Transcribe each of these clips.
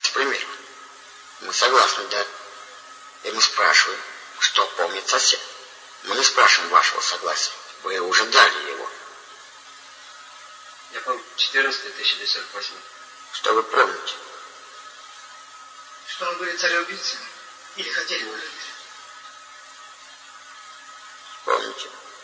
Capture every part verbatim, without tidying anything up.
давайте пример. Мы согласны, да. И мы спрашиваем, что помнит сосед. Мы не спрашиваем вашего согласия. Вы уже дали его. Я помню, четырнадцатое тысяча девятьсот сорок восьмой. Что вы помните? Что мы были цареубийцами? Или хотели бы быть? Помните?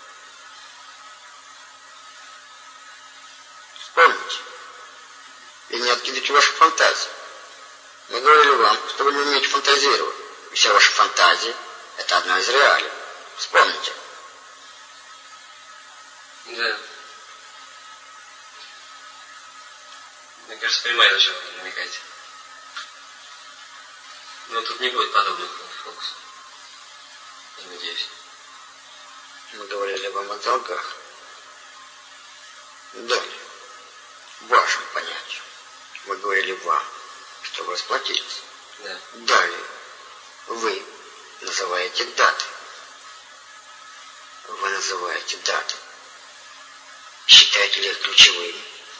Вспомните. И не откидывайте вашу фантазию. Мы говорили вам, что вы не умеете фантазировать. И вся ваша фантазия – это одна из реалий. Вспомните. Да. Мне кажется, понимаю, на что вы намекаете. Но тут не будет подобных фокусов. Я надеюсь. Мы говорили вам о долгах. Далее. Вашим понятием. Мы говорили вам, что вы расплатились. Да. Далее. Вы называете даты. Вы называете даты. Считаете ли их ключевыми?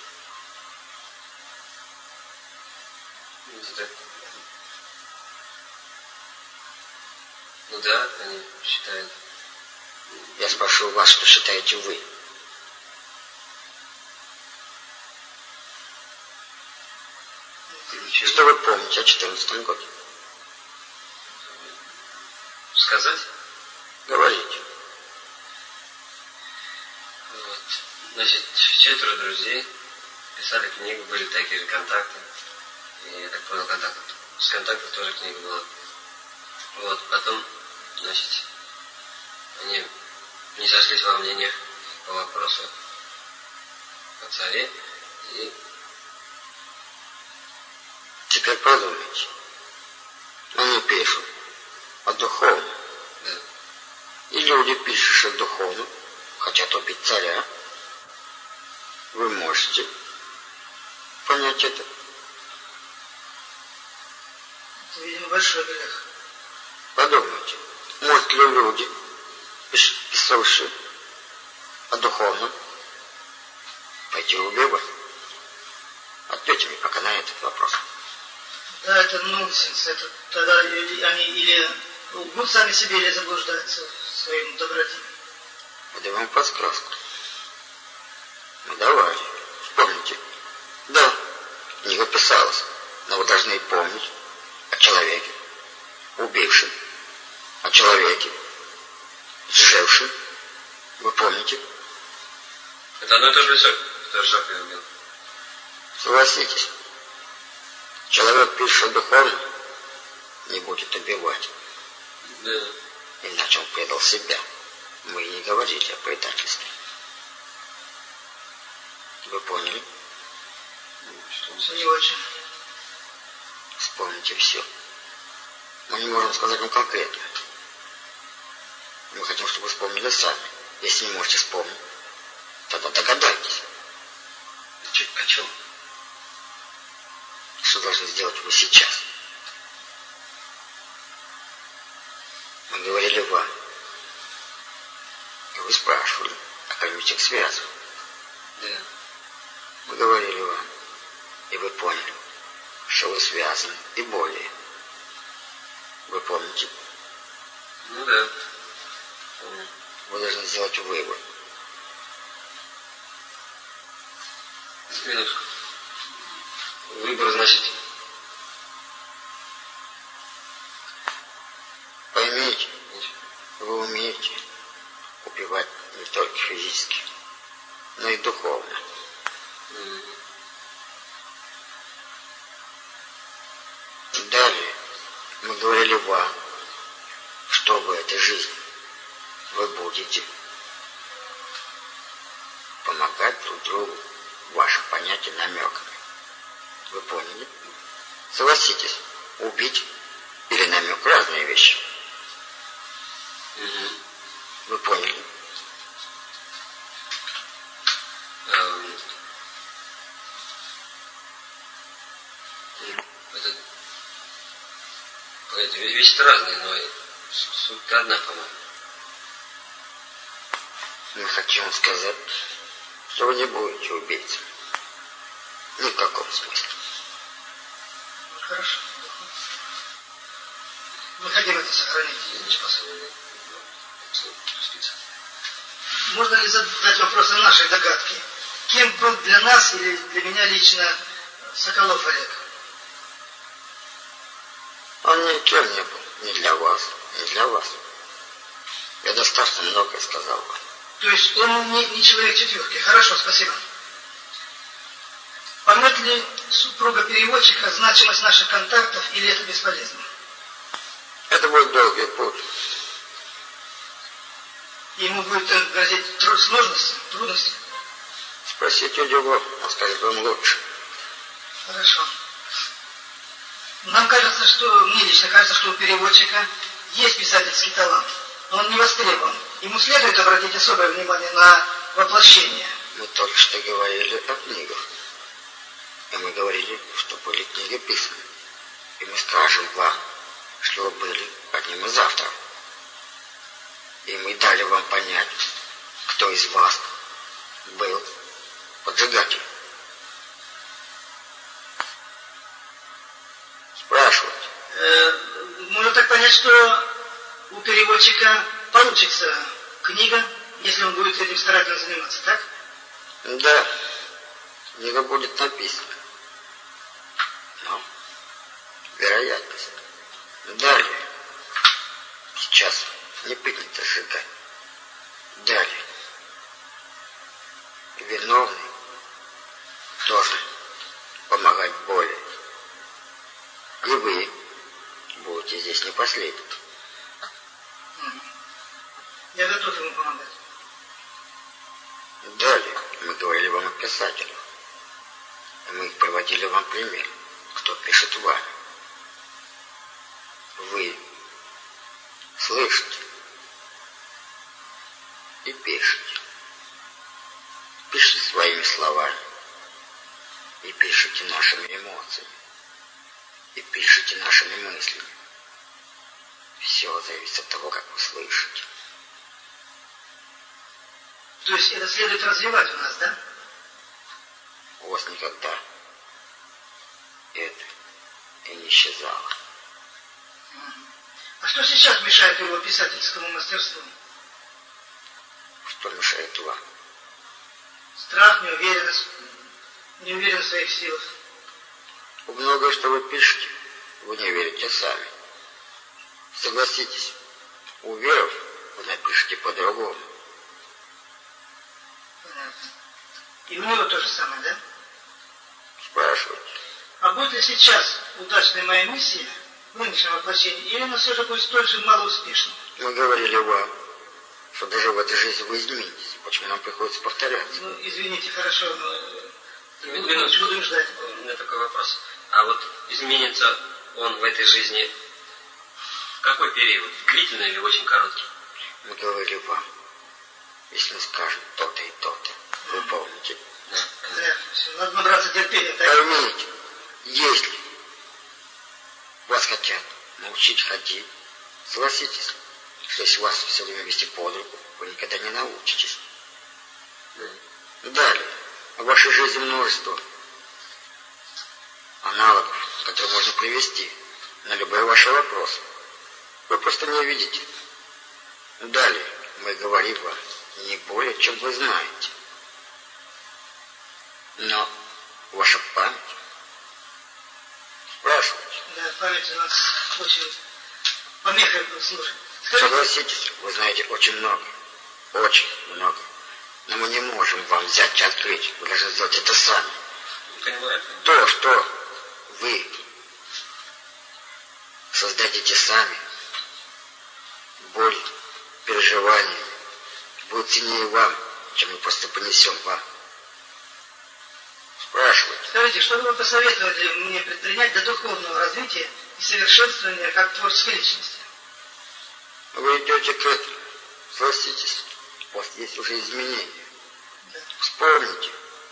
Ну да, они считают. Я спрошу вас, что считаете вы. Ключевые. Что вы помните о четырнадцатом годе? Сказать? Говорите. Вот. Значит, четверо друзей писали книгу, были такие же контакты. И я так понял, контактов, с контактов тоже книга была. Вот, потом, значит, они не сошлись во мнениях по вопросу о царе. И теперь подумайте. Они пишут о духовном. да. И люди, пишущие духовно, хотят убить царя. Вы можете понять это? Это, видимо, большой грех. Подумайте, могут ли люди, писавшие о духовном, пойти убивать? Ответьте мне пока на этот вопрос. Да, это нонсенс. Это тогда они или лгут сами себе, или заблуждаются в своем доброте. Я вам подсказку. Ну давай, вспомните. Да, книга писалась, но вы должны помнить о человеке, убившем, о человеке, сжевшем. Вы помните? Это одно и то же лицо, кто сжег и убил. Согласитесь, человек, пишет духовно, не будет убивать. Да. Иначе он предал себя. Мы и не говорили о предательстве. Вы поняли? Что не очень. Вспомните все. Мы не можем сказать вам конкретно. Мы хотим, чтобы вы вспомнили сами. Если не можете вспомнить, тогда догадайтесь. О чем? Что должны сделать вы сейчас? Мы говорили вам. И вы спрашивали, а как их связывают. Да. Мы говорили вам, и вы поняли, что вы связаны и более. Вы помните? Ну да. Помню. Вы должны сделать выбор. Минутку. Выбор, значит, поймите, вы умеете убивать не только физически, но и духовно. mm-hmm. Далее мы говорили вам, что в этой жизни вы будете помогать друг другу вашим понятиям намеками. Вы поняли? Согласитесь, убить или намек разные вещи. Mm-hmm. Вы поняли? Um, это, это вещи разные, но суть одна, по-моему. Мы хотим сказать, что вы не будете убийцей. Ни в каком смысле. Хорошо. Необходимо это сохранить. Можно ли задать вопрос о нашей догадке? Кем был для нас или для меня лично Соколов Олег? Он никем не был. Ни для вас, ни для вас. Я достаточно многое сказал вам. То есть он не, не человек четверки. Хорошо, спасибо. Поймет ли супруга переводчика значимость наших контактов или это бесполезно? Это будет долгий путь. Ему будет грозить сложности, трудности? Спросите у него, он скажет вам лучше. Хорошо. Нам кажется, что, мне лично кажется, что у переводчика есть писательский талант, но он не востребован. Ему следует обратить особое внимание на воплощение. Мы только что говорили о книгах. И мы говорили, что были книги писаны. И мы скажем вам, что вы были одним из авторов. И мы дали вам понять, кто из вас был поджигателем. Спрашивайте. Э, можно так понять, что у переводчика получится книга, если он будет этим старательно заниматься, так? Да, книга будет написана. Но вероятность. Далее. Сейчас не принято сжигать. Далее. Виновный должен помогать более. И вы будете здесь не последним. Я готов ему помогать. Далее мы говорили вам о писателях. И мы приводили вам пример, кто пишет вами. Вы слышите и пишете. Пишите своими словами. И пишите нашими эмоциями. И пишите нашими мыслями. Все зависит от того, как вы слышите. То есть это следует развивать у нас, да? У вас никогда это и не исчезало. А что сейчас мешает его писательскому мастерству? Что мешает вам? Страх, неуверенность, неуверенность в своих силах. Многое, что вы пишете, вы не верите сами. Согласитесь, уверов, вы напишите по-другому. Понятно. И у него то же самое, да? Спрашивайте. А будет ли сейчас удачной моя миссия в нынешнем воплощении, или она все же будет столь же малоуспешной? Мы говорили вам, что даже в этой жизни вы изменитесь. Почему нам приходится повторяться? Ну, извините, хорошо, но... Минуточку, будем ждать. у меня такой вопрос. А вот изменится он в этой жизни в какой период? Длительный или очень короткий? Мы говорили вам, если мы скажем то-то и то-то, вы помните. Да. Да, все, надо набраться терпения. Так? Поймите, если вас хотят научить ходить, согласитесь, что если вас все время вести под руку, вы никогда не научитесь. Далее, в вашей жизни множество аналогов, которые можно привести на любые ваши вопросы. Вы просто не видите. Далее, мы говорим вам не более, чем вы знаете. Но ваша память... Спрашивайте. Да, память у нас очень помеха служит. Скажите, Согласитесь, вы знаете очень много. Очень много. Но мы не можем вам взять и открыть. Вы должны сделать это сами. Понимаю. То, что вы создадите сами, боль, переживания, будет ценнее вам, чем мы просто понесем вам. Спрашивайте. скажите, что вы посоветовали мне предпринять для духовного развития и совершенствования как творческой личности? Вы идете к этому. Согласитесь, у вас есть уже изменения. Да. Вспомните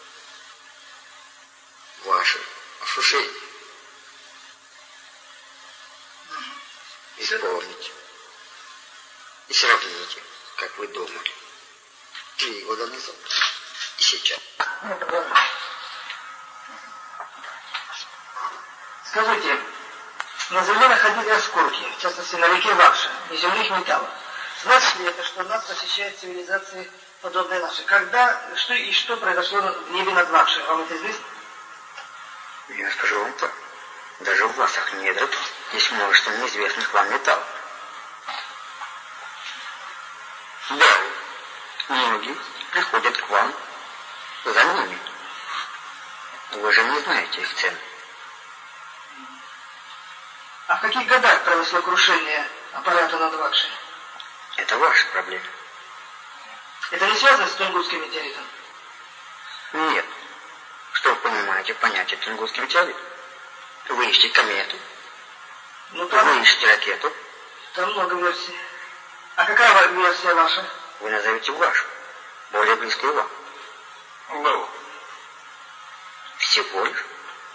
ваши ощущения. И вспомните. И сравните, как вы думали. Три года назад и сейчас. Скажите, на Земле находили осколки, в частности на реке Вакша, неземных металлов. Значит ли это, что нас посещают цивилизации, подобные нашей? Когда, что и что произошло в небе над Вакшей? Вам это известно? Я скажу вам так. Даже в ваших недрах есть множество неизвестных вам металлов. Да, многие приходят к вам за ними. Вы же не знаете их цены. А в каких годах произошло крушение аппарата над Вакшей? Это ваша проблема. Это не связано с Тунгусским метеоритом? Нет. Что вы понимаете в понятии Тунгусский метеорит? Вы ищете комету. Ну, там, вы ищете ракету. Там много версий. А какая версия ваша? Вы назовете вашу, более близкую вам. Был. Всего лишь?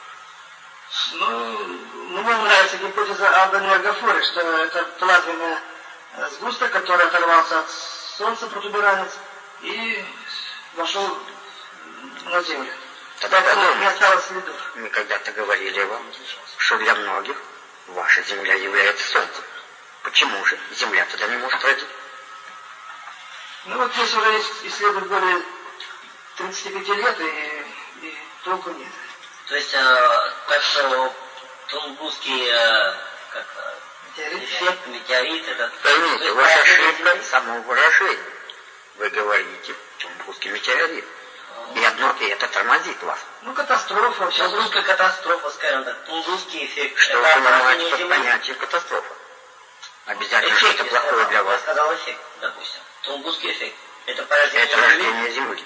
Ну, мне нравится гипотеза об энергофоре, что это плазменный сгусток, который оторвался от Солнца, протуберанец, и вошел на Землю. Тогда Поэтому не осталось следов. Мы когда-то говорили вам, что для многих ваша Земля является Солнцем. Почему же Земля тогда не может родить? Ну вот здесь уже исследуют более тридцати пяти лет, и, и толку нет. То есть, э, так что Тунгусский э, как, Метеорит? эффект, метеорит, этот... Поймите, ваша ошибка в самом выражении. Вы говорите Тунгусский метеорит. И одно и это тормозит вас. Ну, катастрофа. Сейчас Тунгусская катастрофа, скажем так, Тунгусский эффект. Что вы понимаете под понятием катастрофа? Обязательно эффект, что-то плохое для вас. Я сказал эффект, допустим. Тунгусский эффект. Это порождение Это рождение Земли.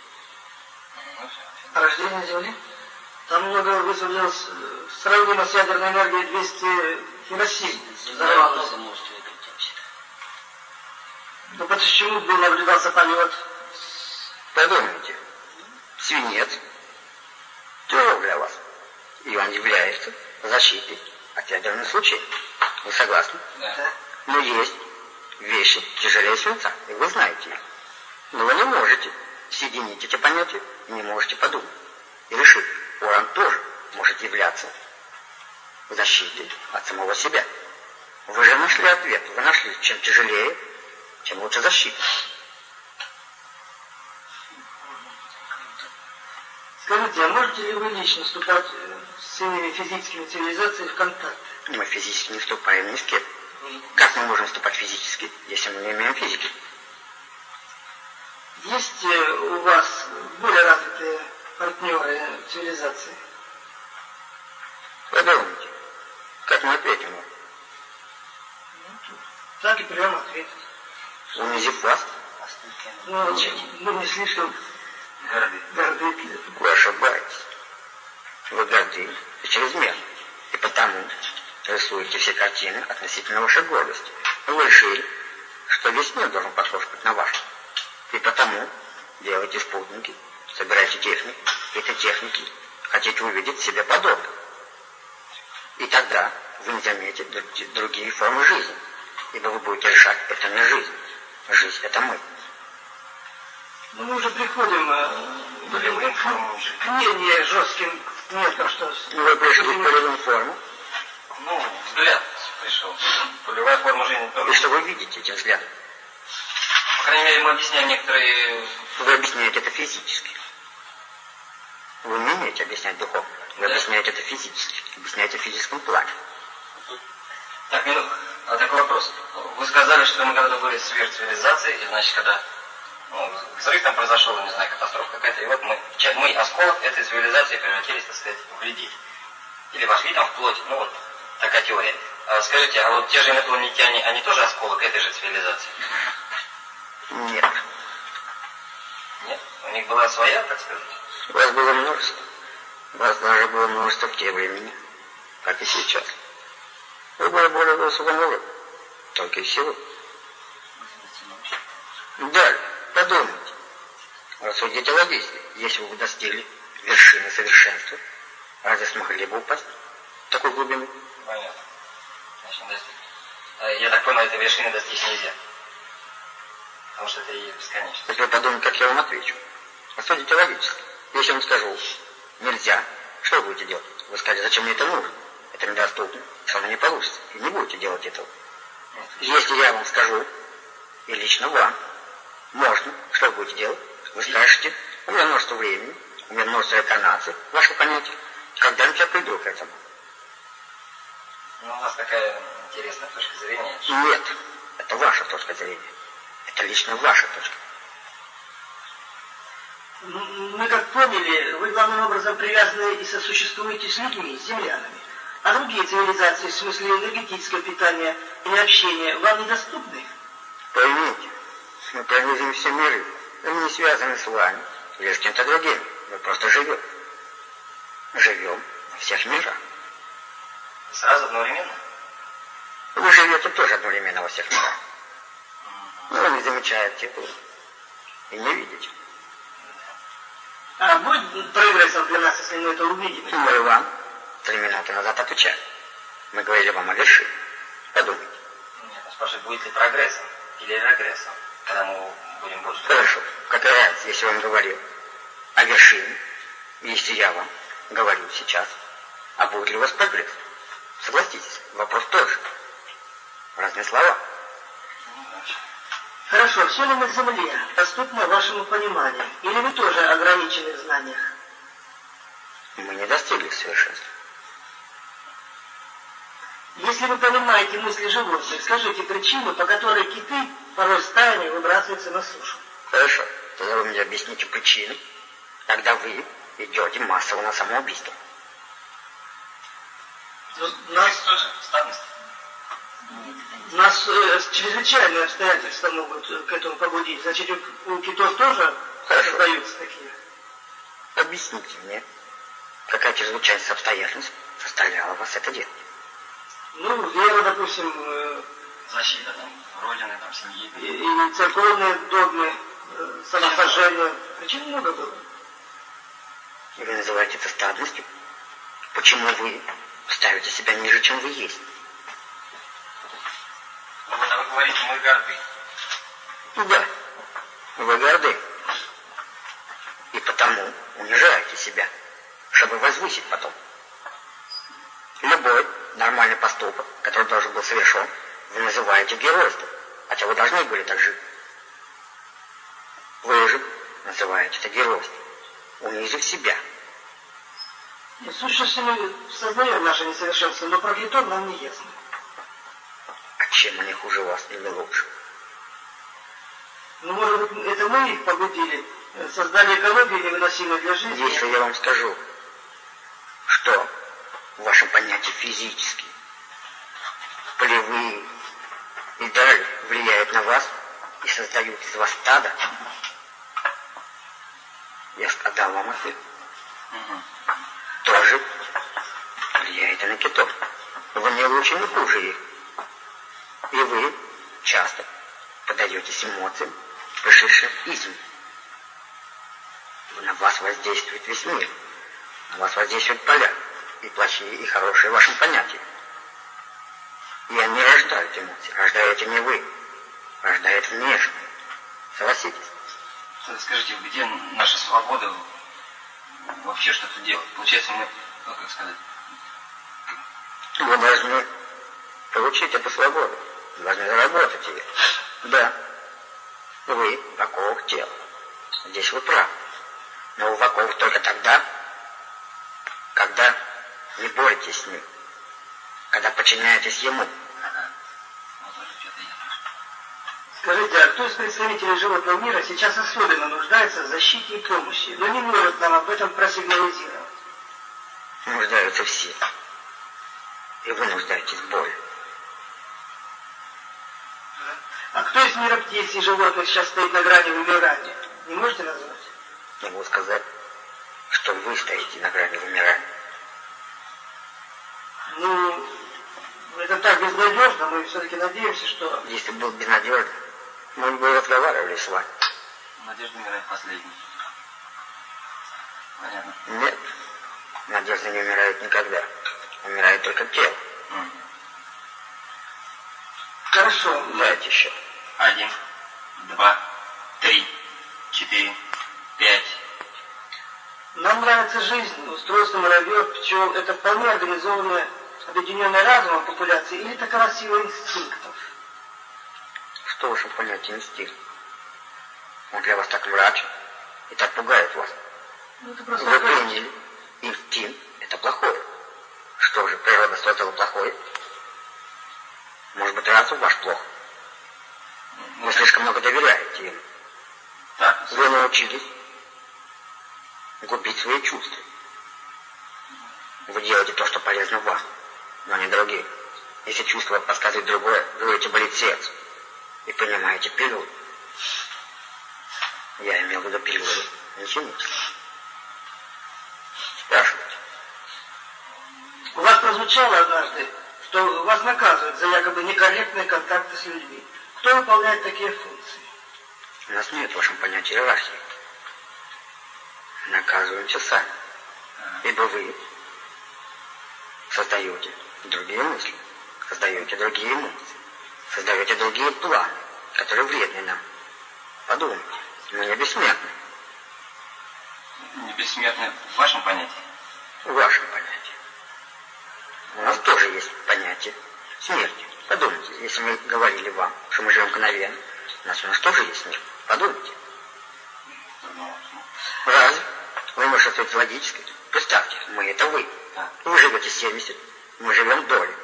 Рождение Земли? Там много высвободилось, сравнимо с ядерной энергией двести Хиросим. Взорвалось. Много можете выпить вообще. Ну почему бы наблюдался полет? Подумайте. Свинец тяжел для вас. И он является защитой от ядерных случаев. Вы согласны? Да. Но есть вещи тяжелее свинца, и вы знаете их. Но вы не можете соединить эти понятия и не можете подумать. И решить, уран тоже может являться защитой от самого себя. Вы же нашли ответ. Вы нашли, чем тяжелее, тем лучше защита. Скажите, а можете ли вы лично вступать с иными физическими цивилизациями в контакт? Мы физически не вступаем ни с кем. Как мы можем вступать физически, если мы не имеем физики? Есть у вас более развитые партнеры цивилизации? Подумайте, как мы ответим вам? Так и прямо ответить. Унизив вас, Ну, мы не слишком Горды. горды. вы ошибаетесь. Вы горды и чрезмерны. И потому рисуете все картины относительно вашей гордости. Вы решили, что весь мир должен похож быть на ваш. И потому делаете спутники, собираете технику, и этой техники хотите увидеть себе подобных. И тогда вы не заметите другие формы жизни, ибо вы будете решать, это не жизнь. Жизнь — это мы. Ну, мы уже приходим э, к менее жестким методам, что... Ну, вы пришли в полевую форму, Ну, взгляд пришел. Полевая форма жизни и тоже. что вы видите этим взглядом? По крайней мере, мы объясняем некоторые... Вы объясняете это физически. Вы не умеете объяснять духовно. Вы Да. объясняете это физически. Объясняете в физическом плане. Так, минутку. А такой вопрос. Вы сказали, что мы когда-то были сверхцивилизацией, и значит, когда ну, взрыв там произошел, не знаю, катастрофа какая-то, и вот мы, ча- мы, осколок этой цивилизации, превратились, так сказать, в людей. Или вошли там в плоть. Ну вот, такая теория. А скажите, а вот те же инопланетяне, они тоже осколок этой же цивилизации? Нет. Нет? У них была своя, так сказать? Вас было множество. Вас даже было множество в те времени, как и сейчас. Вы были более высоком уровне, только и всего. Далее, подумайте. Рассудите логично. Если бы вы достигли вершины совершенства, разве смогли бы упасть в такой глубину? Понятно. Значит, достиг. А, я так понял, этой вершины достичь нельзя. Потому что это и бесконечно. Если вы подумайте, как я вам отвечу. Рассудите логически. Если я вам скажу, нельзя, что вы будете делать? Вы скажете, зачем мне это нужно? это недоступно, все равно не получится. И не будете делать этого. Если я вам скажу, и лично вам, можно, что вы будете делать? Вы скажете, у меня множество времени, у меня множество инкарнаций, ваше понятие, когда-нибудь я приду к этому. Ну, у вас такая интересная точка зрения. Нет, это ваша точка зрения. Это лично ваша точка. Мы как поняли, вы главным образом привязаны и сосуществуете с людьми, с землянами. А другие цивилизации, в смысле энергетического питания или общения, вам недоступны? Поймите, мы пронизим все миры. Мы не связаны с вами или с кем-то другим. Мы просто живем. Живем во всех мирах. Сразу одновременно? Вы живете тоже одновременно во всех мирах. Но вы не замечаете этого и не видите. А будет прогрессом для нас, если мы это увидим? Мы вам три минуты назад отвечали. Мы говорили вам о вершине. Подумайте. Нет, спрашиваю, будет ли прогрессом или регрессом, когда мы будем больше... Хорошо. Какая разница, если я вам говорил о вершине, если я вам говорю сейчас, а будет ли у вас прогресс? Согласитесь, вопрос тоже. Разные слова. Хорошо, все ли на Земле доступно вашему пониманию? Или вы тоже ограничены в знаниях? Мы не достигли совершенства. Если вы понимаете мысли животных, скажите причину, по которой киты порой стаями выбрасываются на сушу. Хорошо, тогда вы мне объясните причину, когда вы идете массово на самоубийство. Нас, тоже статность. нас э, чрезвычайные обстоятельства могут к этому побудить. Значит, у, у китов тоже создаются такие. Объясните мне, какая чрезвычайность обстоятельств заставляла вас это делать? Ну, вера, допустим, э, Защита там, родины, там, семьи. и, и церковные догмы, э, самосожжение. Причин много было. И вы называете это стадностью? Почему вы ставите себя ниже, чем вы есть? Вот, а вы говорите, мы горды. Да, вы горды. И потому унижаете себя, чтобы возвысить потом. Любой нормальный поступок, который должен был совершен, вы называете геройством, хотя вы должны были так жить. Вы же называете это геройством, унизив себя. В сущности, мы сознаем наше несовершенство, но про китов нам не ясно. А чем они хуже вас или лучше? Ну, может быть, это мы их побудили, создали экологию невыносимую для жизни. Если я вам скажу, что в вашем понятии физически, полевые и далее влияют на вас и создают из вас стадо, я отдал вам ответ. Угу. Тоже влияет и на китов. Вы не лучше, не хуже их. И вы часто подаетесь эмоциям, пришедшим извне. На вас воздействует весь мир. На вас воздействуют поля. И плохие, и хорошие в вашем понятии. И они рождают эмоции. Рождаете не вы. Рождает внешнее. Согласитесь? Скажите, где наша свобода вообще что-то делать? Получается, мы, ну, как сказать... Вы должны получить эту свободу. Вы должны заработать ее. Да. Вы в оковах тела. Здесь вы правы. Но вы в оковах только тогда, когда не боретесь с ним. Когда подчиняетесь ему. Скажите, а кто из представителей животного мира сейчас особенно нуждается в защите и помощи, но не может нам об этом просигнализировать? Нуждаются все. И вы нуждаетесь в боли. А кто из мира птиц и животных сейчас стоит на грани вымирания? Не можете назвать? Могу сказать, что вы стоите на грани вымирания. Ну, это так безнадежно, мы все-таки надеемся, что... Если бы был безнадежно, мы бы разговаривали с вами. Надежда умирает последней. Понятно. Нет, надежда не умирает никогда. Умирает только тело. Mm. Хорошо. Дайте счет. Один, два, три, четыре, пять. Нам нравится жизнь, устройство муравьев, пчел. Это вполне организованная объединенная разумом популяции, или такова сила инстинктов? Что в вашем понятии инстинкт? Он для вас так мрачен и так пугает вас. Ну, это просто Вы приняли инстинкт, это плохое. Что же, природа создала плохое? Может быть, разум ваш плох? Вы слишком много доверяете им. Так. Вы научились губить свои чувства. Вы делаете то, что полезно вам, но не другим. Если чувство подсказывает другое, вы будете болеть сердце и принимаете пилюлю. Я имел в виду пилюлю ничемическую. Спрашивайте. У вас прозвучало однажды, что вас наказывают за якобы некорректные контакты с людьми. Кто выполняет такие функции? У нас нет в вашем понятии иерархии. Наказываемся сами. Ибо вы создаете другие мысли, создаете другие эмоции, создаете другие планы, которые вредны нам. Подумайте, мы не бессмертны. Не бессмертны в вашем понятии? В вашем понятии. У нас тоже есть понятие смерти. Подумайте, если мы говорили вам, что мы живем мгновенно, у нас у нас тоже есть смерть. Подумайте. Разве? Вы можете ответить логически. Представьте, мы это вы. Вы живете семьдесят, мы живем долей.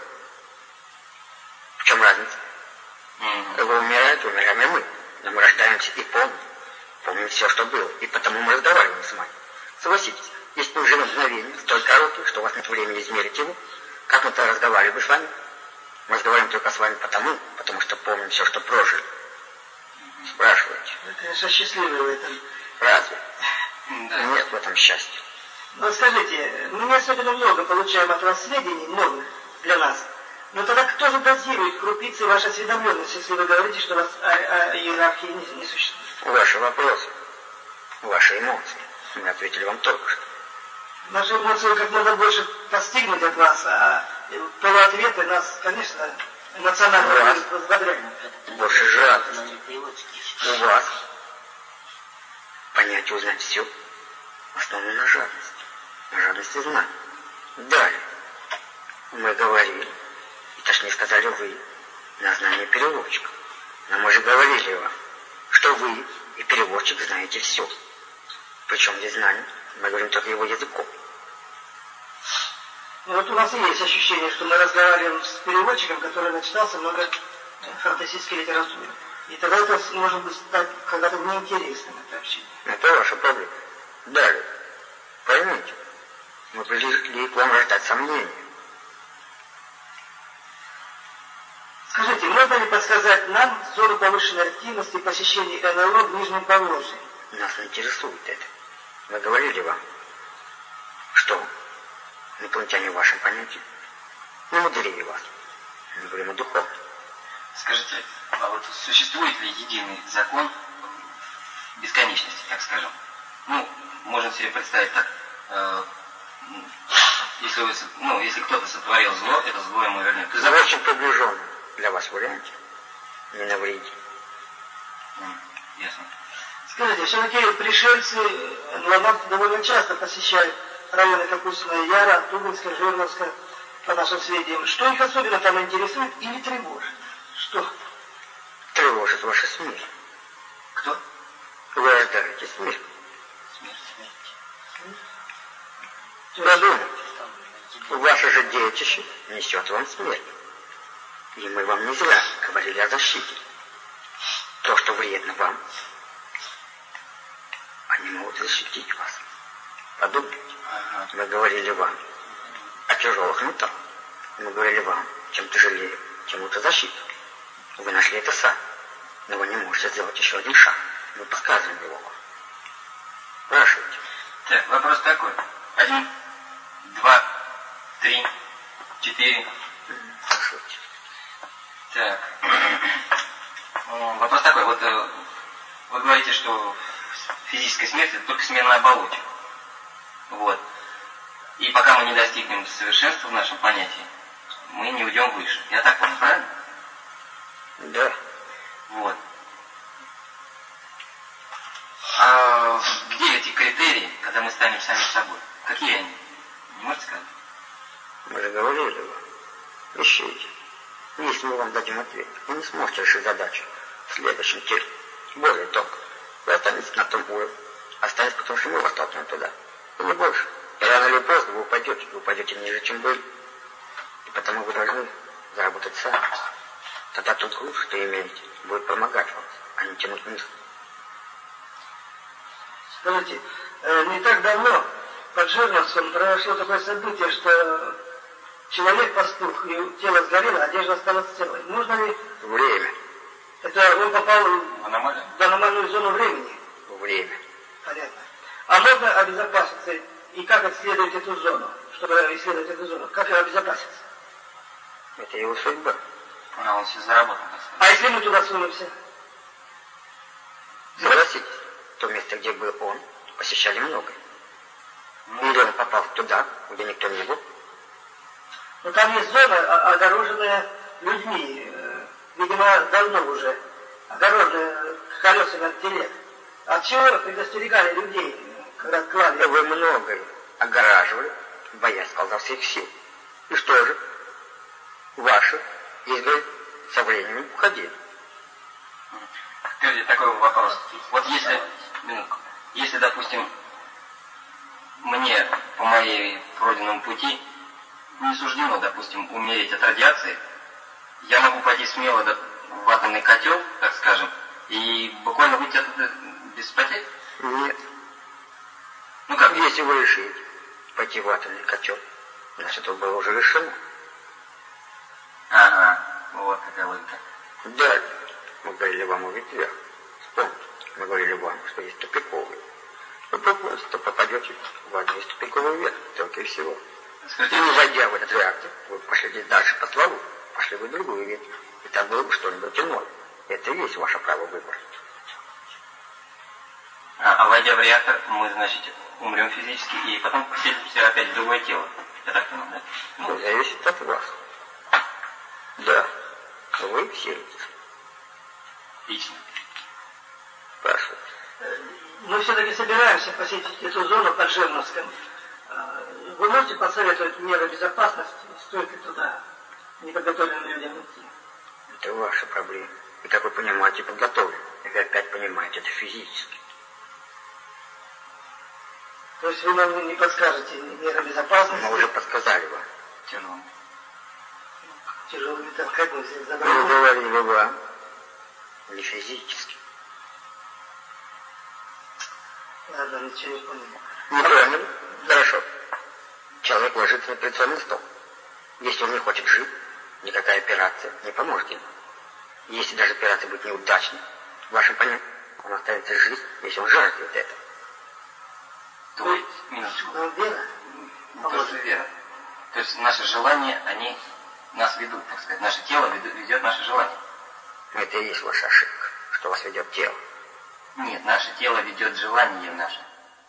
В чем разница? Mm-hmm. Вы умираете, умираем и мы. Но мы рождаемся и помним. Помним все, что было. И потому мы разговариваем с вами. Согласитесь, если мы живем мгновение, столь короткий, что у вас нет времени измерить его, как мы-то разговариваем с вами? Мы разговариваем только с вами потому, потому что помним все, что прожили. Спрашиваете. Вы, конечно, счастливы в этом. Разве? Да. Нет в этом счастья. Но скажите, мы не особенно много получаем от вас сведений, новых для нас. Но тогда кто же дозирует крупицы вашей осведомленности, если вы говорите, что у вас о, о иерархии не, не существует? Ваши вопросы, ваши эмоции. Мы ответили вам только что. Наши эмоции как можно больше постигнуть от вас, а полуответы нас, конечно, эмоционально возбодряют. Больше жадности. У вас понятие узнать все основано на жадности. На жадности знаний. Далее. Мы говорили, и точнее сказали вы, на знание переводчика. Но мы же говорили вам, что вы и переводчик знаете все. Причем здесь знание, мы говорим только его языком. Ну, вот у нас и есть ощущение, что мы разговариваем с переводчиком, который начитался много фантастической литературы. И тогда это может быть когда-то неинтересным, это общение. Это ваша проблема. Далее. Поймите, мы пришли к вам рождать сомнения. Скажите, можно ли подсказать нам зону повышенной активности посещения эн эл о в Нижнем Поволжье? Нас не интересует это. Мы говорили вам, что инопланетяне в вашем понятии не мудрее вас. Мы говорим о духовном. Скажите, а вот существует ли единый закон бесконечности, так скажем? Ну, можно себе представить так. Э, если, вы, ну, если кто-то сотворил зло, это зло ему вернет. За очень приближенным для вас варианте. Не навредите. Ясно. Скажите, все-таки пришельцы на нас довольно часто посещают районы Капустиная Яра, Тубинска, Жирновска, по нашим сведениям. Что их особенно там интересует или тревожит? Что? Тревожит ваша смерть. Кто? Вы рождаете смерть. Смерть, смерть. Подумайте. Ваше же детище несет вам смерть. И мы вам не зря говорили о защите. То, что вредно вам, они могут защитить вас. Подумайте. Ага. Мы говорили вам о тяжелых металлах. Мы говорили вам, чем тяжелее, тем лучше защита. Вы нашли это сами, но вы не можете сделать еще один шаг. Мы подсказываем его вам. Спрашивайте. Так, вопрос такой. Один, два, три, четыре. Спрашивайте. Так. Вопрос такой. Вот вы говорите, что физическая смерть это только смена оболочек. Вот. И пока мы не достигнем совершенства в нашем понятии, мы не уйдем выше. Я так понял, правильно? Да. Вот. А где эти критерии, когда мы станем сами собой? Какие они? Не можете сказать? Мы же говорили вам. Ищите. Если мы вам дадим ответ, вы не сможете решить задачу в следующем теле. Более тонко. Вы останетесь на том уровне. Останетесь, потому что мы вас толкнем туда. И не больше. И рано или поздно вы упадете. Вы упадете ниже, чем были. И потому вы должны заработать сами. Тогда тот груз, что имеете, будет помогать вам, а не тянуть вниз. Скажите, не так давно под Жирновском произошло такое событие, что человек пастух, и тело сгорело, одежда осталась целой. Нужно ли... Время. Это он попал В аномалию? в аномальную зону времени? Время. Понятно. А можно обезопаситься и как исследовать эту зону? Чтобы исследовать эту зону, как обезопаситься? Это его судьба. А он все заработал. А если мы туда сунемся? Согласитесь, то место, где был он, посещали много. Или он попал туда, где никто не был. Но там есть зона, огороженная людьми, э, видимо, давно уже, огороженная колесами от телег. От чего предостерегали людей, когда клали? Вы многое огораживали, боясь сполза всех сил. И что же? Ваши изгородь со временем уходили. Скажите, такой вопрос. Вот если, минутку, если, допустим, мне по моей пройденному пути не суждено, допустим, умереть от радиации, я могу пойти смело в атомный котел, так скажем, и буквально выйти оттуда без потерь? Нет. Ну как? Если вы решите пойти в атомный котел, значит, это было уже решено. Ага, вот какая логика. Да, мы говорили вам о ветвях. Вспомните, мы говорили вам, что есть тупиковые. Вы просто попадете в одну из тупиковых веток, только и всего. Скажите, И не войдя в этот реактор, вы пошли дальше по стволу, пошли в другую ветвь, и там было бы что-нибудь иное. Это и есть ваше право выбора. а, а войдя в реактор, мы, значит, умрем физически и потом поселимся опять в другое тело. Я так понимаю, да? Ну, зависит от вас. Да, вы селитесь. Отлично. Прошу. Мы все-таки собираемся посетить эту зону под Жирновском. Вы можете посоветовать меры безопасности, стоит ли туда неподготовленным людям идти? Это ваша проблема. И как вы понимаете, подготовлены. И вы опять понимаете, это физически. То есть вы нам не подскажете меры безопасности? Мы уже подсказали вам. Тяжело. Тяжелый металл, как вы взяли Мы забрали? говорили вам, не физически. Ладно, ничего не понял. Не поняли? Хорошо. Человек ложится на операционный стол. Если он не хочет жить, никакая операция не поможет ему. Если даже операция будет неудачной, в вашем понятии, он останется жить, если он жаждет этого. То есть, минуточку. Ну, вера? Тоже вера. То есть наши желания, они нас ведут, так сказать. Наше тело ведет, ведет наше желание. Это и есть ваша ошибка, что вас ведет тело. Нет, наше тело ведет желание наше.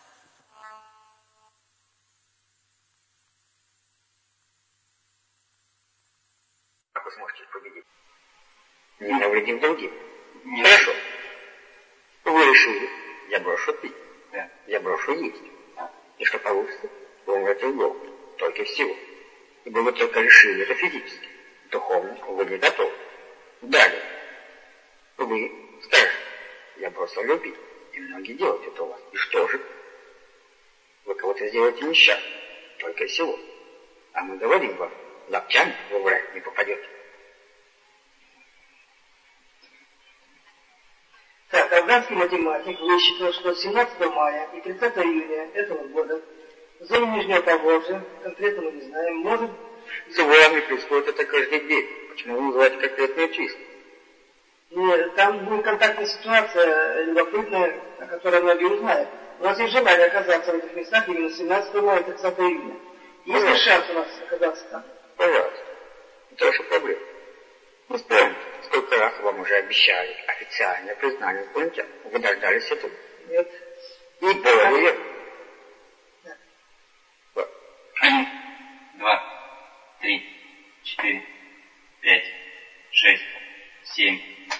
Как вы сможете победить? Не навредив другим. Не Хорошо. Вы решили, я брошу пить. Да. Я брошу есть. И что получится? Вы умрете в голод. Только всего. Ибо вы только решили это физически. Духовно вы не готовы. Далее. Вы скажете, я бросил любить. И многие делают это у вас. И что же? Вы кого-то сделаете несчастным. Только всего. А мы говорим вам, локтями вы в рай не попадете. Так, афганский математик высчитал, что семнадцатого мая и тридцатого июня этого года в зоне Нижнего Поволжья, конкретно мы не знаем, может... С вами происходит это каждый день. Почему вы называете конкретные числа? Нет, там будет контактная ситуация любопытная, о которой многие узнают. У нас есть желание оказаться в этих местах именно семнадцатого мая и тридцатого июня. Есть ли шанс у нас оказаться там? Пожалуйста. Это ваша проблема. Вы вспомните, сколько раз вам уже обещали официальное признание инопланетян. Вы дождались этого? Нет. И более. Да. Вот. Один, два, три, четыре, пять, шесть, семь.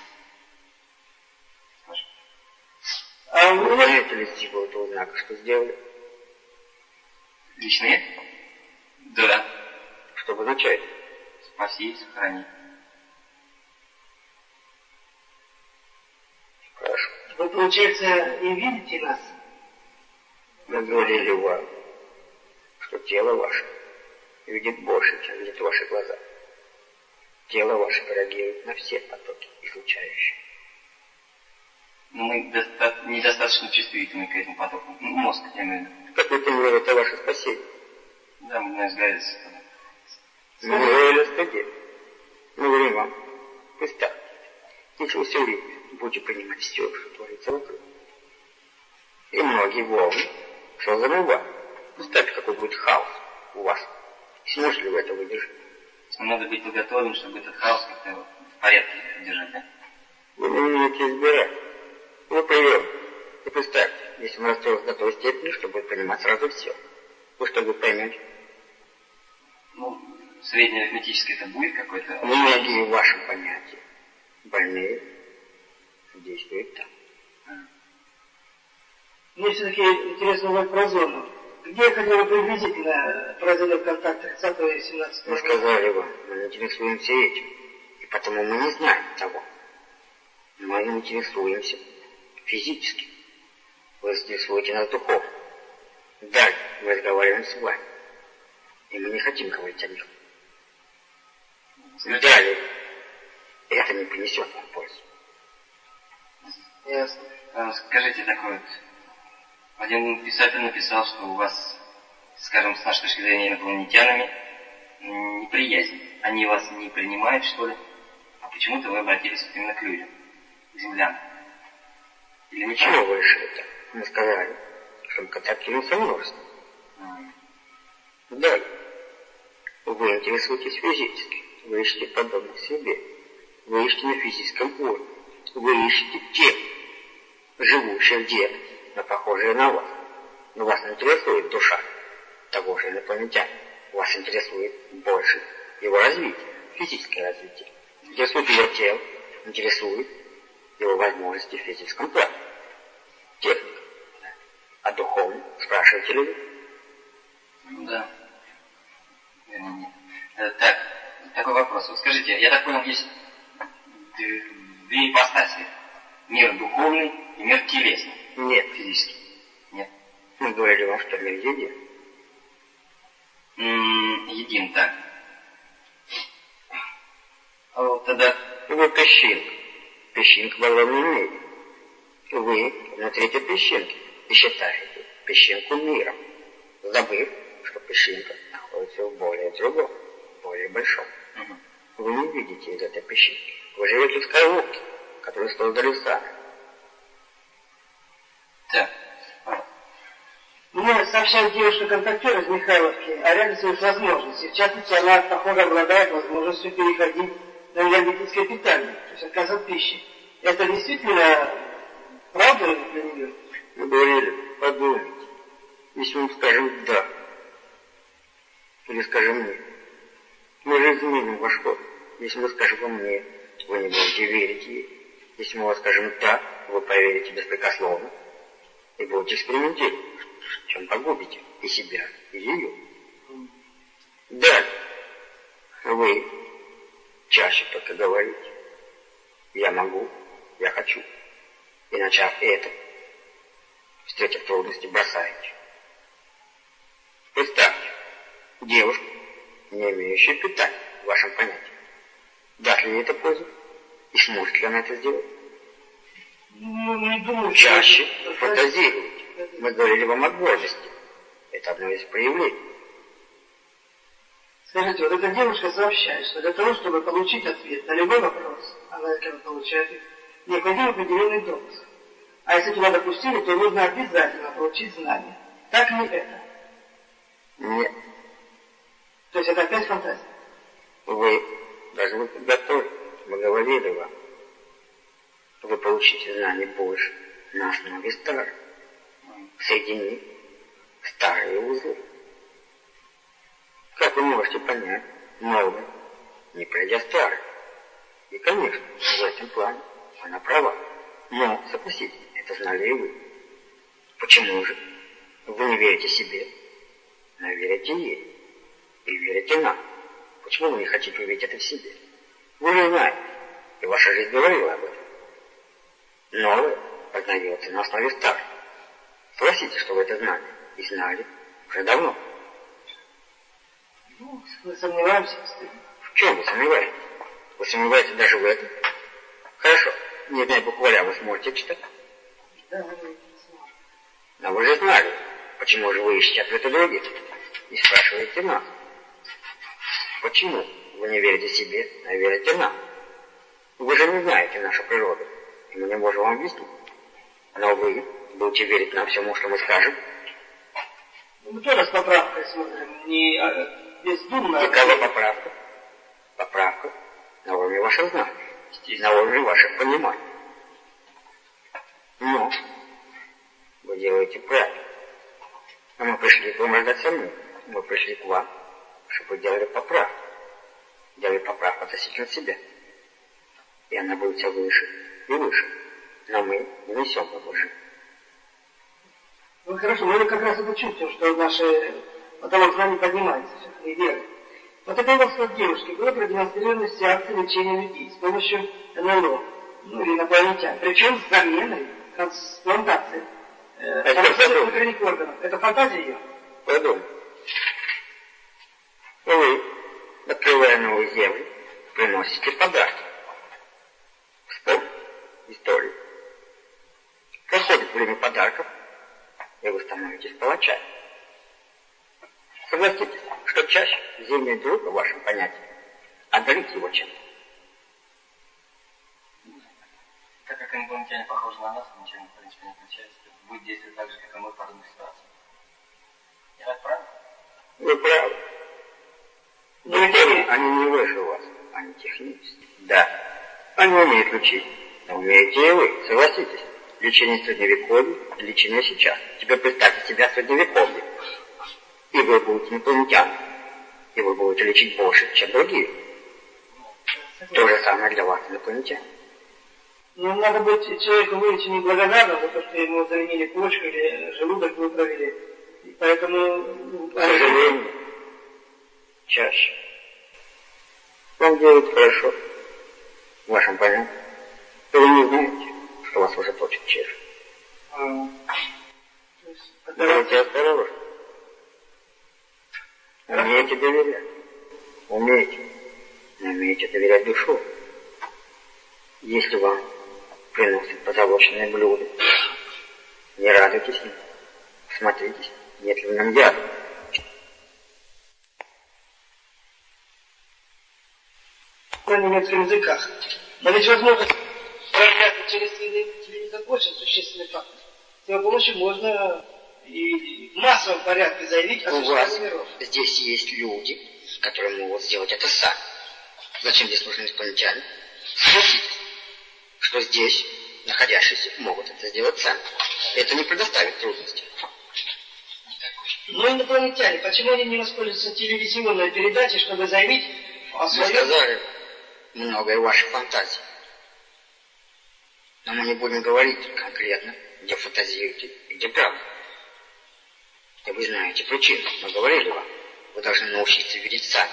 А Вы у меня... заметили символ этого знака, что сделали? Личные? Да. Что обозначает? спаси, сохрани. Хорошо. Вы, получается, и видите нас? Мы говорили вам, что тело ваше видит больше, чем видят ваши глаза. Тело ваше реагирует на все потоки, излучающие. Но мы доста- недостаточно чувствительны к этим потокам. Ну, мозг, я имею в виду. В какой-то мере это ваше спасение. Да, мы не сгорелись. Мы говорили о стыде. Мы говорим вам, представьте, если вы все время будете принимать все, что творится вокруг. И многие волны, что замывают. Представьте, какой будет хаос у вас. Сможете ли вы это выдержать? Надо быть подготовленным, чтобы этот хаос как-то в порядке держать, да? Вы не умеете избирать. Вы прием. И представьте, если он расстроился до той степени, что будет принимать сразу все. Вы что, вы поймете? Ну, среднеарифметически это будет какой-то... Многие в вашем понятии больные действуют там. Мне все-таки интересно узнать про зону. Где хотя бы приблизительно произойдет контакт тридцатого и семнадцатого? Мы сказали вам, мы не интересуемся этим. И потому мы не знаем того. Мы интересуемся физически. Вы интересуете нас духовно. Далее мы разговариваем с вами. И мы не хотим говорить о них. Далее это не принесет нам пользу. Ясно. А, скажите такое вот. Один писатель написал, что у вас, скажем, с нашей точки зрения инопланетянами, неприязнь. Они вас не принимают, что ли? А почему-то вы обратились именно к людям, к землянам. Или ничего? Чего вы решили так? Мы сказали, что мы контактируем множество. Mm. Далее. Вы интересуетесь физически. Вы ищете подобных себе. Вы ищете на физическом уровне. Вы ищете тех, живущих где-то, но похожие на вас. Но вас не интересует душа того же инопланетянина. Вас интересует больше его развитие, физическое развитие. Интересует его тело, интересует его возможности в физическом плане. Техника. А духовно спрашиваете ли вы? Ну да. Вернее, нет. Э, так, такой вопрос. Вот скажите, я так понял, есть две ипостаси. Мир духовный и мир телесный. Нет, физически. Нет. Мы говорили вам, что мир един. М-м, един, так. А вот тогда... Вы песчинка. Песчинка в огромном мире. Вы внутри этой песчинки и считаете песчинку миром, забыв, что песчинка находится в более другом, более большом. Угу. Вы не видите из этой песчинки. Вы живете в скорлупке, которую создали сами. Так. А. Мне сообщает девушка-контактер из Михайловки о ряде своих возможностей. В частности, она, похоже, обладает возможностью переходить на энергетическое питание, то есть отказ от пищи. Это действительно правда для нее? Мы говорили, подумайте. Если мы скажем «да», или скажем «нет», мы же изменим ваш ход. Если мы скажем вам «нет», вы не будете верить ей. Если мы вам скажем «да», вы поверите беспрекословно и будете экспериментировать, чем погубите и себя, и ее. Да, вы чаще только говорите «я могу», «я хочу». И начав это, встретив трудности, бросаете. Представьте, девушку, не имеющую питания в вашем понятии. Даст ли ей это пользу? И сможет ли она это сделать? Ну, не думаю. Чаще фантазируйте. Мы говорили вам о гордости. Это одно из проявлений. Скажите, вот эта девушка сообщает, что для того, чтобы получить ответ на любой вопрос, она когда получает их, необходим определенный допуск. А если туда допустили, то нужно обязательно получить знания. Так ли это? Нет. То есть это опять фантазия? Вы должны подготовить. Мы говорили вам. Вы получите знаний больше на основе старых. Соединив старые узлы. Как вы можете понять новое, не пройдя старое? И, конечно, в этом плане она права. Но, согласитесь, это знали и вы. Почему же вы не верите себе, но верите ей и верите нам? Почему вы не хотите увидеть это в себе? Вы же знаете, и ваша жизнь говорила об этом. Новое познается на основе старого. Согласитесь, что вы это знали и знали уже давно. Ну, мы сомневаемся. В чем вы сомневаетесь? Вы сомневаетесь даже в этом? Хорошо, не зная букваря, вы сможете читать? Да, мы не сможем. Но вы же знали, почему же вы ищете ответы других и спрашиваете нас. Почему вы не верите себе, а верите нам? Вы же не знаете нашу природу, и мы не можем вам объяснить. Но вы будете верить нам всему, что мы скажем. Мы тоже с поправкой смотрим, не а, бездумно. Какова поправка? Поправка на уровне ваших знаний, на уровне ваших пониманий. Но вы делаете правильно. А мы пришли к вам рождать самим. Мы пришли к вам, чтобы вы делали поправку. Делали поправку относительно себя. И она будет все выше и выше. Но мы не несем его жизнь. Ну хорошо, мы как раз это чувствуем, что наши потолок знаний поднимается, и веры. Вот это у вас как девушки было продемонстрировано сеансы лечения людей с помощью эн эл о, ну или инопланетян. Причем с заменой трансплантации. Трансплантация внутренних органов. Это фантазия ее? Подумай. Вы, открывая новую землю, приносите подарки. Вспомни историю. Проходит время подарков, и вы становитесь палачами. Согласитесь, что чаще земля друг в вашем понятии одарит его чем-то. Так как инопланетяне похожи на нас, ничем в принципе не отличается, будет действовать так же, как и мы в подобных ситуациях. Я так прав? Вы правы. Но они не выше вас, они технические. Да, они умеют лечить, но умеете и вы, согласитесь. Лечение средневековья и лечение сейчас. Теперь представьте себя в средневековье. И вы будете инопланетяне. И вы будете лечить больше, чем другие. То же самое для вас, инопланетяне. Ну, надо быть человеку вылечить неблагодарным за то, что ему заменили почку или желудок выправили. И поэтому... К сожалению, чаще. Вам делают хорошо. В вашем понятии. И вы не знаете, что вас уже точит червь. А, Будьте осторожны. Умеете доверять. Умеете. Но умеете доверять душу. Если вам приносят позолоченные блюда, не радуйтесь им. Смотритесь, нет ли в нем яда. На немецком языках. Но ведь возможность трансляции через телевизор очень существенный фактор. С его помощью можно и в массовом порядке заявить о существовании миров. Здесь есть люди, которые могут сделать это сами. Зачем здесь нужны инопланетяне? Согласитесь, что здесь находящиеся могут это сделать сами. Это не предоставит трудностей. Но инопланетяне, почему они не воспользуются телевизионной передачей, чтобы заявить о своем... Вы сказали многое в вашей фантазии. Но мы не будем говорить конкретно, где фантазируете и где правда. И вы знаете причину. Мы говорили вам. Вы должны научиться видеть сами.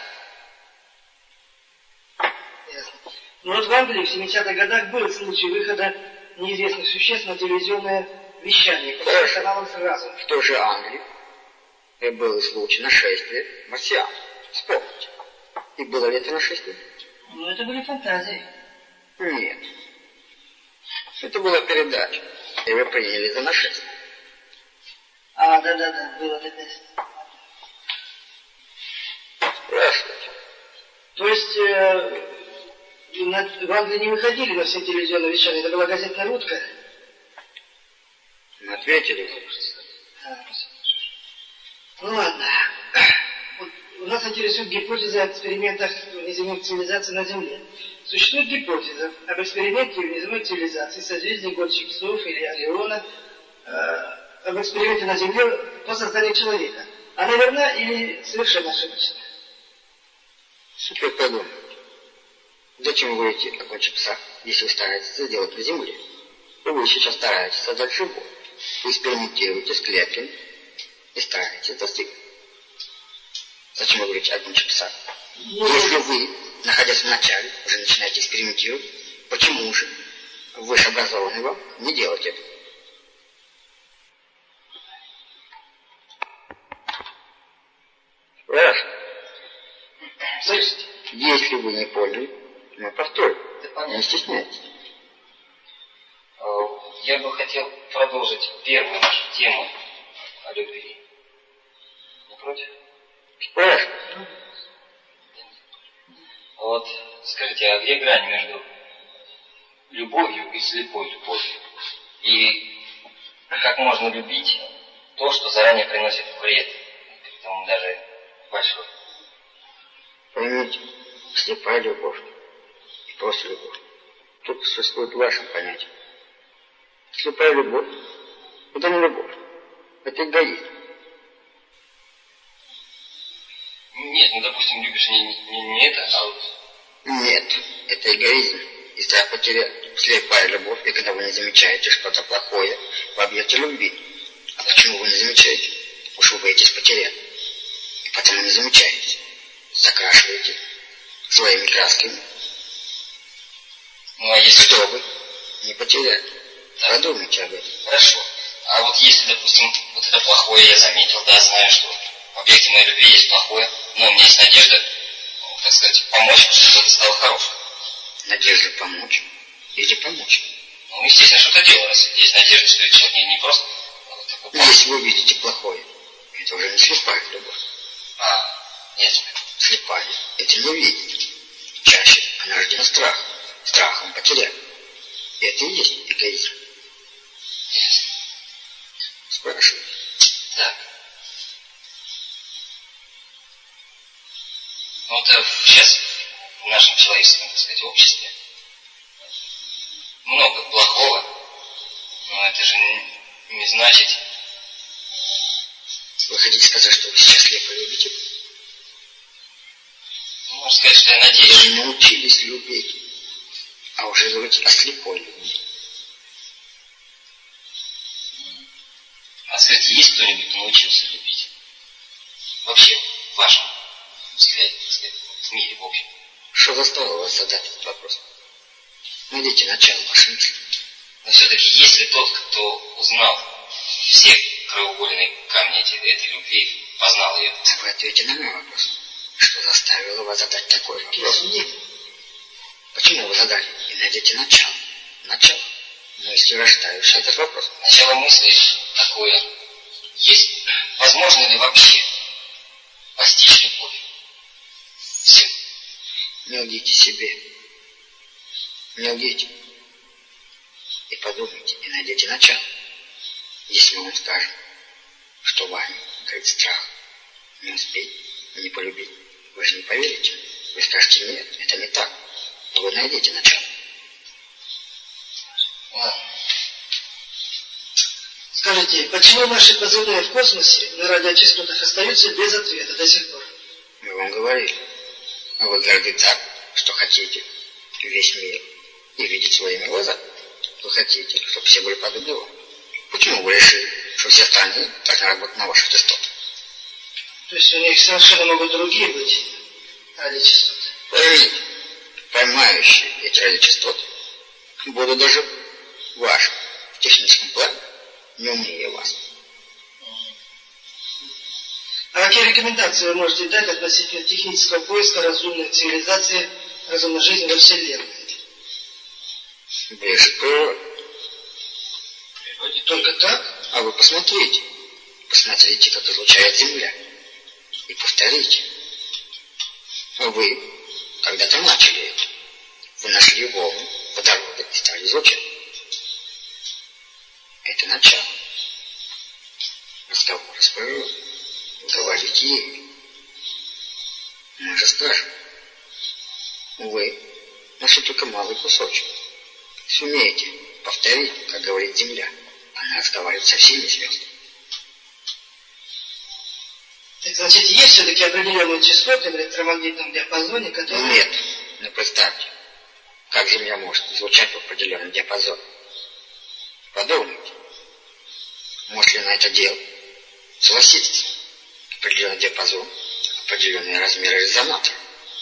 Ясно. Ну вот в Англии в семидесятых годах был случай выхода неизвестных существ на телевизионное вещание. По каналам сразу. В той же Англии и был случай нашествия марсиан. Вспомните. И было ли это нашествие? Ну это были фантазии. Нет. Это была передача. И вы приняли за нашествие. А, да-да-да, было такое. Здравствуйте. То есть э, на, в Англии не выходили на все телевизионные вещания, это была газетная рутка? Мы ответили. А, ну ладно. Вот, нас интересует гипотеза о экспериментах внеземных цивилизаций на Земле. Существует гипотеза об эксперименте внеземной цивилизации созвездия гонщик псов или Ориона, э, об эксперименте на Земле по созданию человека. Она верна или совершенно ошибочна? Теперь подумайте. Зачем вы будете окончить пса, если вы стараетесь это сделать на Земле? Вы сейчас стараетесь создать живое. Вы экспериментируете с клетками и стараетесь достигнуть. Зачем вы говорите окончить пса? Если вы, находясь в начале, уже начинаете экспериментировать, почему же выше образованный вам не делать это? Спрашиваю. Слышите? Если вы не поняли, мы повторим. Да понятно. Не стесняйтесь. Я бы хотел продолжить первую нашу тему о любви. Не против? Спрашиваю. Вот скажите, а где грань между любовью и слепой любовью? И как можно любить то, что заранее приносит вред, притом даже большой? Поймите, слепая любовь и просто любовь. Тут существует в вашем понятии. Слепая любовь – это не любовь, это эгоизм. Нет, ну допустим, любишь не, не, не это, а вот... Нет, это эгоизм и страх потерять. Слепая любовь, и когда вы не замечаете что-то плохое в объекте любви. А почему вы не замечаете? Уж вы боитесь потерять. И потому не замечаете. Закрашиваете своими красками. Ну а если... Чтобы не потерять. Да. Подумайте об этом. Хорошо. А вот если, допустим, вот это плохое я заметил, да, знаю, что в объекте моей любви есть плохое, но у меня есть надежда, так сказать, помочь, чтобы что-то стало хорошим. Надежда помочь или помочь. Ну, естественно, что-то делаю, раз есть надежда, что это человек не, не просто вот такой плохой. Если вы видите плохое, это уже не слепая любовь. А, ясно. Слепая это не видит. Чаще она рождена страхом. Страхом потерять. И это и есть эгоизм. Ясно. Спрашиваю. Так. Ну, вот сейчас в нашем человеческом, так сказать, обществе много плохого, но это же не, не значит... Вы хотите сказать, что вы сейчас слепо любите? Можно сказать, что я Вы надеюсь. же научились любить, а уже говорите о слепой любви. А скажите, есть кто-нибудь научился любить? Вообще, в вашем взгляде, так сказать, в мире, в общем. Что заставило вас задать этот вопрос? Найдите начало вашей мысли. Но все-таки, если тот, кто узнал все краеугольные камни эти, этой любви, познал ее... Вы ответите на мой вопрос. Что заставило вас задать такой вопрос? Почему вы задали? И найдите начало. Начало. Мысли рождающие этот вопрос. Начало мысли такое есть. Возможно ли вообще постичь любовь? Все. Не лгите себе. Не лгите. И подумайте, и найдите начало. Если мы вам скажем, что вами горит страх, не успеть, не полюбить, вы же не поверите. Вы скажете, нет, это не так. Но вы найдете начало. Ладно. Скажите, почему наши позывные в космосе на радиочастотах остаются без ответа до сих пор? Мы вам говорили. А вы говорите так, что хотите весь мир и видеть своими глазами. Вы хотите, чтобы все были подобны вам. Почему вы решили, что все остальные должны работать на ваших частотах? То есть у них совершенно могут другие быть радиочастоты. Поймите, поймающие эти радиочастоты будут даже ваши в техническом плане не умнее вас. А какие рекомендации вы можете дать относительно технического поиска разумной цивилизации, разумной жизни во Вселенной? Ближе к природе. Только так? А вы посмотрите. Посмотрите, как излучает Земля. И повторите. Вы когда-то начали это. Вы нашли волну водорода и стали излучать. Это начало. Разговор с природой. Говорите ей. Мы же скажем. Вы нашли только малый кусочек. Сумеете повторить, как говорит Земля. Она разговаривает со всеми звездами. Так значит, есть все-таки определенные частоты в электромагнитном диапазоне, которые... Нет, но представьте, как Земля может излучать в определенном диапазоне. Подумайте, может ли она это делать? Согласитесь, определенный диапазон, определенные размеры резонатора.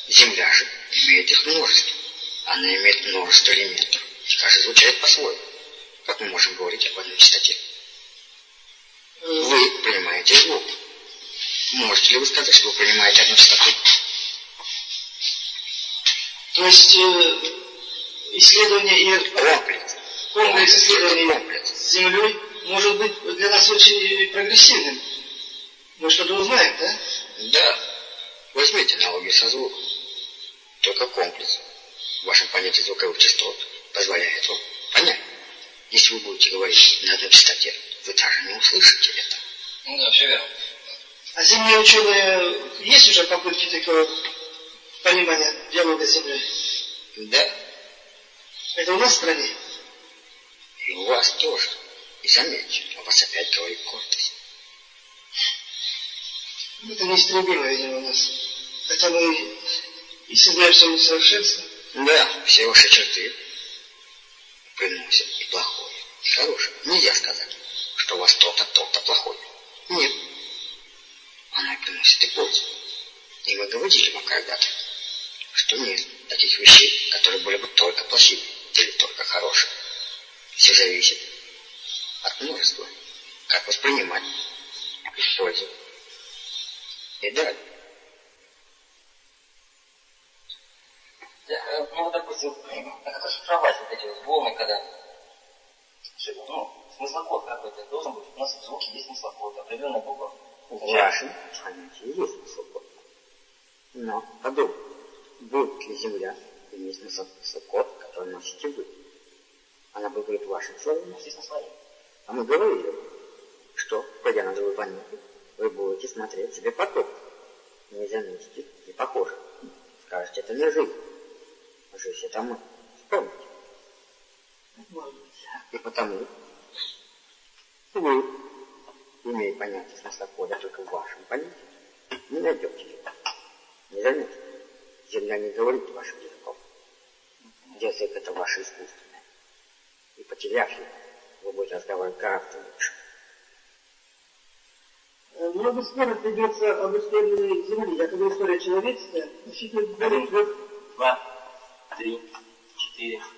Земля же имеет их множество. Она имеет множество элементов. Каждый звучит по-своему. Как мы можем говорить об одной частоте? Вы принимаете звук. Можете ли вы сказать, что вы принимаете одну частоту? То есть э, исследование и комплекс, комплекс исследований комплекс. с Землей может быть для нас очень прогрессивным. Мы что-то узнаем, да? Да. Возьмите аналогию со звуком. Только комплекс в вашем понятии звуковых частот позволяет вам понять. Если вы будете говорить на одной частоте, вы даже не услышите это. Ну да, все верно. А земные ученые, есть уже попытки такого понимания диалога с Землей? Да. Это у нас в стране? И у вас тоже. И заметьте, у вас опять говорит гордость. Это неистребимо, видимо, у нас. Хотя мы и сознаем все несовершенство. Да, все ваши черты приносят и плохое, и хорошее. Нельзя сказать, что у вас то-то, то-то плохое. Нет. Оно и приносит и пользу. И мы говорили вам когда-то, что нет таких вещей, которые были бы только плохими или только хорошими. Все зависит от множества. Как воспринимать, использовать и далее. Ну, допустим, как расшифровать вот эти вот волны, когда, ну, смыслокод какой-то должен быть. У нас в звуке есть смыслокод, определенная буква. В вашем понятии есть смыслокод. Но подумайте, будет ли Земля иметь смыслокод, который носите вы? Она будет говорить вашим словом, естественно, своим. А мы говорили, что, пойдя на другую планету, вы будете смотреть себе поток. Не заметите, не похоже. Скажете, это не жизнь. Жизнь это мы. Вспомните. И потому вы, имея понятие смыслокода только в вашем понятии, не найдете его. Не заметите. Земля не говорит вашим языком. Язык это ваше искусственное. И потеряв его, вы будете разговаривать гораздо лучше. Много споров ведется об исследовании Земли, якобы история человечества. Один, два, три, четыре.